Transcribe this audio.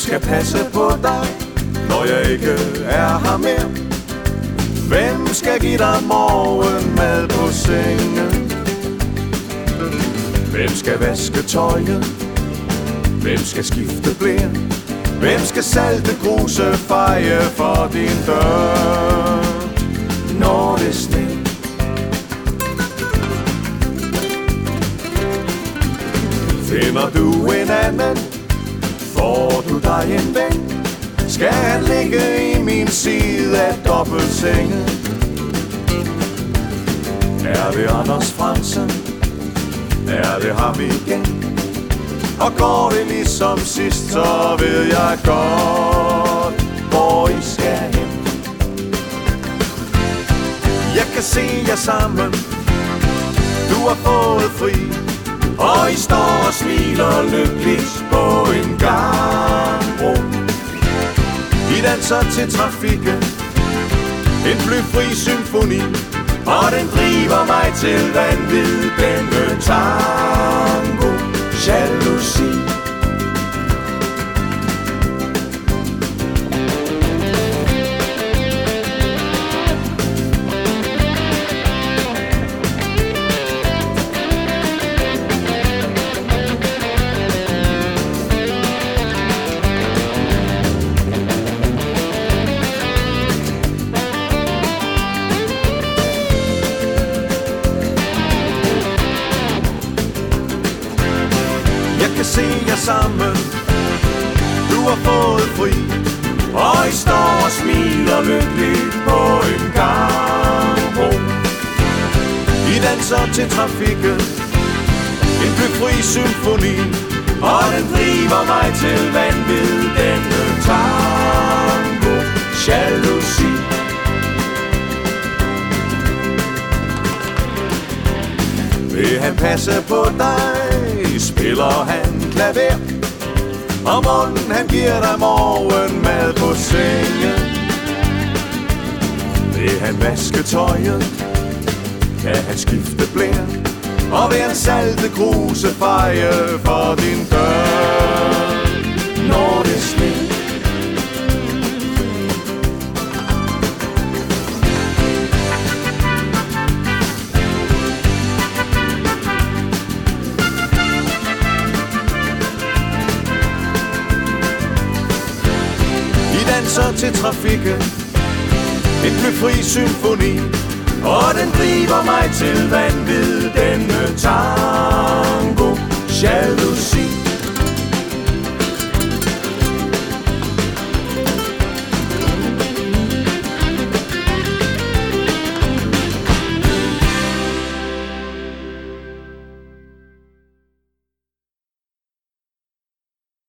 skal passe på dig, når jeg ikke er her mere? Hvem skal give dig morgenmad på sengen? Hvem skal vaske tøjet? Hvem skal skifte blære? Hvem skal salte gruse feje for din dør, når det sne? Finder du en anden, får du dig en ven, skal han ligge i min side af dobbeltsengen. Er det Anders Frandsen? Er det ham igen? Og går det ligesom sidst, så ved jeg godt, hvor I skal hen. Jeg kan se jer sammen, du har fået fri, og I står og smiler lykkeligt på en gangbro. I danser til trafikken, en flyfri symfoni, og den driver mig til vanvid, denne tango, jalousi. Se jer sammen, du har fået fri, og I står og smiler lykkeligt på en gangbro. I danser til trafikken, en flyfri symfoni, og den driver mig til vanvid, denne tango, jalousi. Vil han passe på dig, spiller han klaver, og munden han giver dig morgenmad på sengen. Vil han vaske tøjet, kan han skifte blære, og vil han salte gruse feje for din dør, når det sner. Danser til trafikken, en flyfri symfoni, og den driver mig til vanvid.